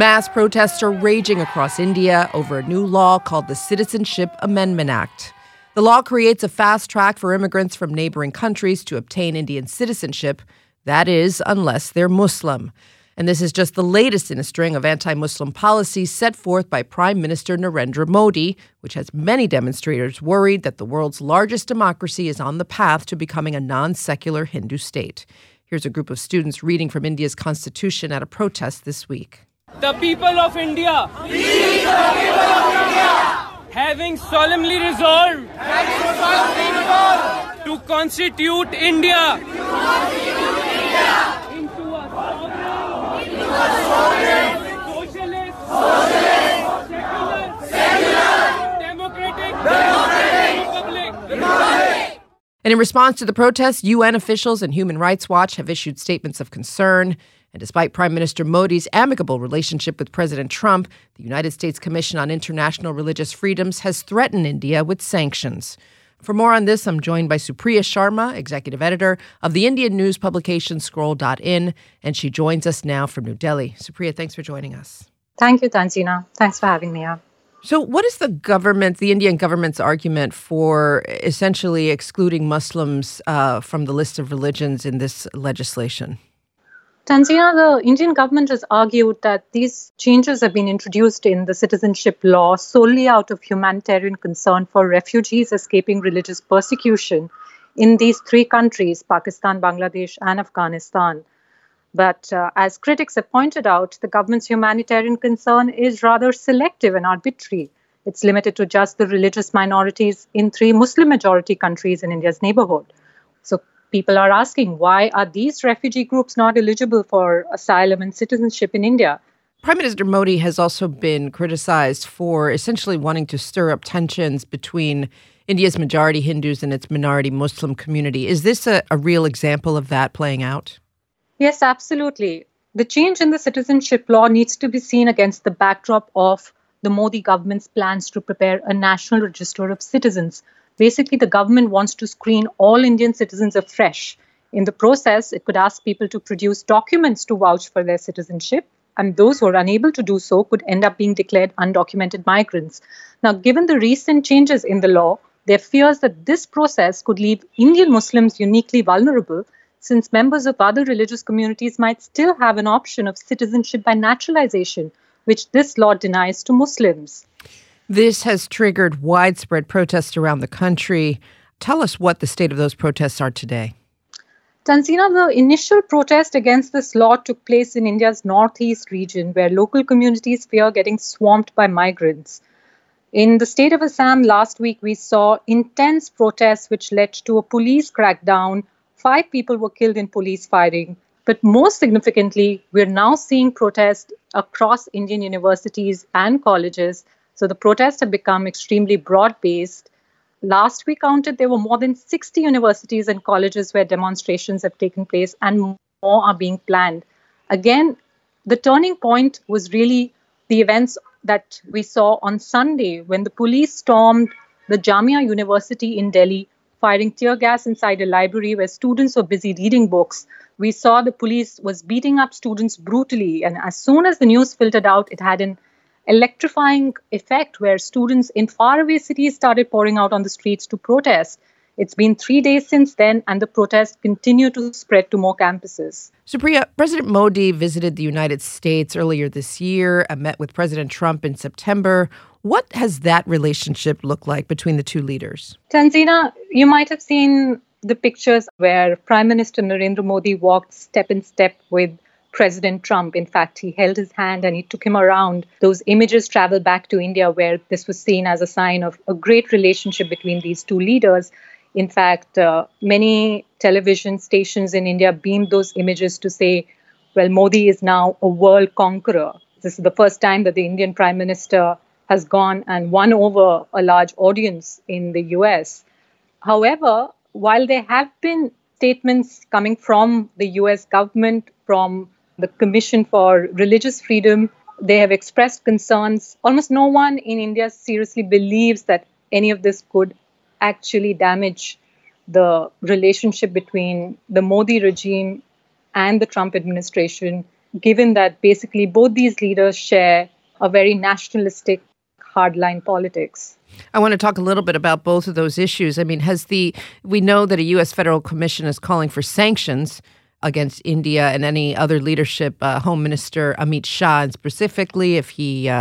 Mass protests are raging across India over a new law called the Citizenship Amendment Act. The law creates a fast track for immigrants from neighboring countries to obtain Indian citizenship. That is, unless they're Muslim. And this is just the latest in a string of anti-Muslim policies set forth by Prime Minister Narendra Modi, which has many demonstrators worried that the world's largest democracy is on the path to becoming a non-secular Hindu state. Here's a group of students reading from India's constitution at a protest this week. The people of India, having solemnly resolved to constitute India into a sovereign, socialist, secular, democratic republic. And in response to the protests, UN officials and Human Rights Watch have issued statements of concern. And despite Prime Minister Modi's amicable relationship with President Trump, the United States Commission on International Religious Freedoms has threatened India with sanctions. For more on this, I'm joined by Supriya Sharma, executive editor of the Indian news publication Scroll.in, and she joins us now from New Delhi. Supriya, thanks for joining us. Thank you, Tanzina. Thanks for having me here. So what is the Indian government's argument for essentially excluding Muslims from the list of religions in this legislation? Tanzina, the Indian government has argued that these changes have been introduced in the citizenship law solely out of humanitarian concern for refugees escaping religious persecution in these three countries, Pakistan, Bangladesh, and Afghanistan. But as critics have pointed out, the government's humanitarian concern is rather selective and arbitrary. It's limited to just the religious minorities in three Muslim-majority countries in India's neighborhood. So people are asking, why are these refugee groups not eligible for asylum and citizenship in India? Prime Minister Modi has also been criticized for essentially wanting to stir up tensions between India's majority Hindus and its minority Muslim community. Is this a real example of that playing out? Yes, absolutely. The change in the citizenship law needs to be seen against the backdrop of the Modi government's plans to prepare a national register of citizens. Basically, the government wants to screen all Indian citizens afresh. In the process, it could ask people to produce documents to vouch for their citizenship, and those who are unable to do so could end up being declared undocumented migrants. Now, given the recent changes in the law, there are fears that this process could leave Indian Muslims uniquely vulnerable, since members of other religious communities might still have an option of citizenship by naturalization, which this law denies to Muslims. This has triggered widespread protests around the country. Tell us what the state of those protests are today. Tanzina, the initial protest against this law took place in India's northeast region, where local communities fear getting swamped by migrants. In the state of Assam last week, we saw intense protests which led to a police crackdown. 5 people were killed in police firing. But most significantly, we're now seeing protests across Indian universities and colleges. So the protests have become extremely broad-based. Last we counted, there were more than 60 universities and colleges where demonstrations have taken place, and more are being planned. Again, the turning point was really the events that we saw on Sunday when the police stormed the Jamia University in Delhi, firing tear gas inside a library where students were busy reading books. We saw the police was beating up students brutally, and as soon as the news filtered out, it had an electrifying effect where students in faraway cities started pouring out on the streets to protest. It's been 3 days since then, and the protests continue to spread to more campuses. Supriya, President Modi visited the United States earlier this year and met with President Trump in September. What has that relationship looked like between the two leaders? Tanzina, you might have seen the pictures where Prime Minister Narendra Modi walked step in step with President Trump. In fact, he held his hand and he took him around. Those images traveled back to India, where this was seen as a sign of a great relationship between these two leaders. In fact, many television stations in India beamed those images to say, well, Modi is now a world conqueror. This is the first time that the Indian Prime Minister has gone and won over a large audience in the US. However, while there have been statements coming from the US government, from the Commission for Religious Freedom, they have expressed concerns. Almost no one in India seriously believes that any of this could actually damage the relationship between the Modi regime and the Trump administration. given that basically both these leaders share a very nationalistic hardline politics. I want to talk a little bit about both of those issues. I mean, we know that a U.S. federal commission is calling for sanctions against India and any other leadership, Home Minister Amit Shah, and specifically if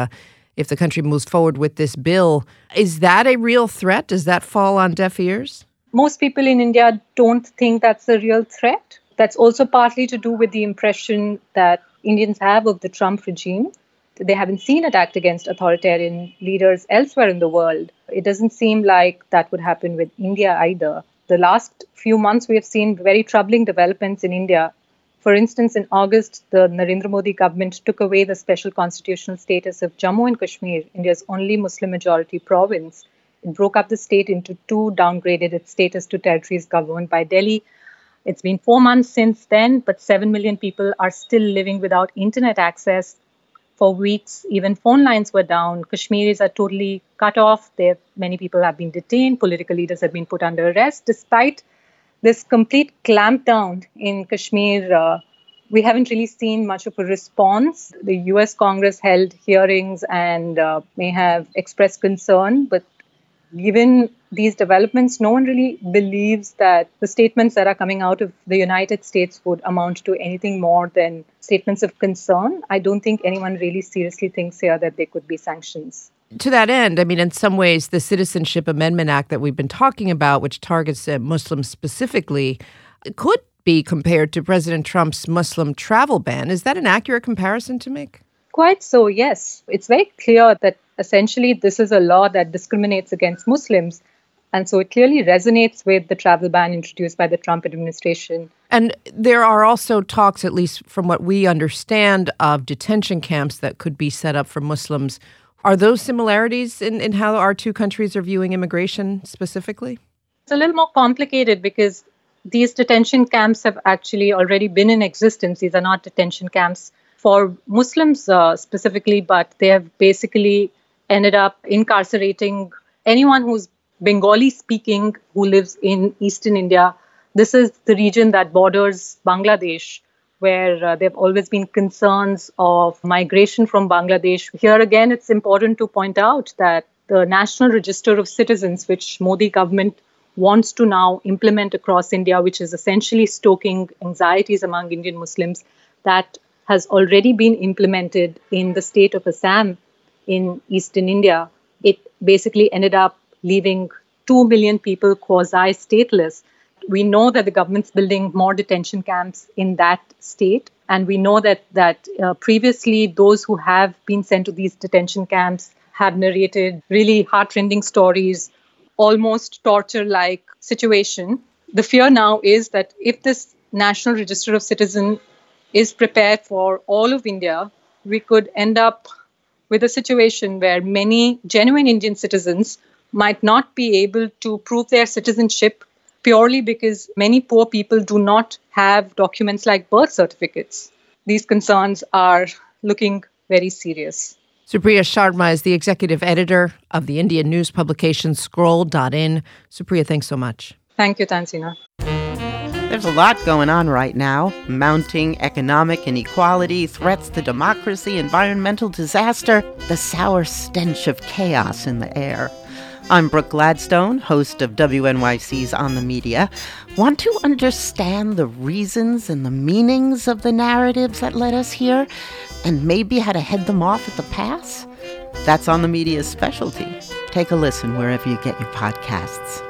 the country moves forward with this bill. Is that a real threat? Does that fall on deaf ears? Most people in India don't think that's a real threat. That's also partly to do with the impression that Indians have of the Trump regime. They haven't seen it act against authoritarian leaders elsewhere in the world. It doesn't seem like that would happen with India either. The last few months, we have seen very troubling developments in India. For instance, in August, the Narendra Modi government took away the special constitutional status of Jammu and Kashmir, India's only Muslim-majority province. It broke up the state into two, downgraded its status to territories governed by Delhi. It's been 4 months since then, but 7 million people are still living without internet access. For weeks, even phone lines were down. Kashmiris are totally cut off. Many people have been detained. Political leaders have been put under arrest. Despite this complete clampdown in Kashmir, we haven't really seen much of a response. The US Congress held hearings and may have expressed concern, but given these developments, no one really believes that the statements that are coming out of the United States would amount to anything more than statements of concern. I don't think anyone really seriously thinks here that there could be sanctions. To that end, I mean, in some ways, the Citizenship Amendment Act that we've been talking about, which targets Muslims specifically, could be compared to President Trump's Muslim travel ban. Is that an accurate comparison to make? Quite so, yes. It's very clear that essentially this is a law that discriminates against Muslims. And so it clearly resonates with the travel ban introduced by the Trump administration. And there are also talks, at least from what we understand, of detention camps that could be set up for Muslims. Are those similarities in how our two countries are viewing immigration specifically? It's a little more complicated because these detention camps have actually already been in existence. These are not detention camps for Muslims specifically, but they have basically ended up incarcerating anyone who's Bengali speaking who lives in eastern India. This is the region that borders Bangladesh, where there have always been concerns of migration from Bangladesh. Here again, it's important to point out that the National Register of Citizens, which Modi government wants to now implement across India, which is essentially stoking anxieties among Indian Muslims, that has already been implemented in the state of Assam in eastern India. It basically ended up leaving 2 million people quasi-stateless. We know that the government's building more detention camps in that state. And we know that previously those who have been sent to these detention camps have narrated really heartrending stories, almost torture-like situation. The fear now is that if this National Register of Citizens is prepared for all of India, we could end up with a situation where many genuine Indian citizens might not be able to prove their citizenship purely because many poor people do not have documents like birth certificates. These concerns are looking very serious. Supriya Sharma is the executive editor of the Indian news publication Scroll.in. Supriya, thanks so much. Thank you, Tanzina. There's a lot going on right now. Mounting economic inequality, threats to democracy, environmental disaster, the sour stench of chaos in the air. I'm Brooke Gladstone, host of WNYC's On the Media. Want to understand the reasons and the meanings of the narratives that led us here, and maybe how to head them off at the pass? That's On the Media's specialty. Take a listen wherever you get your podcasts.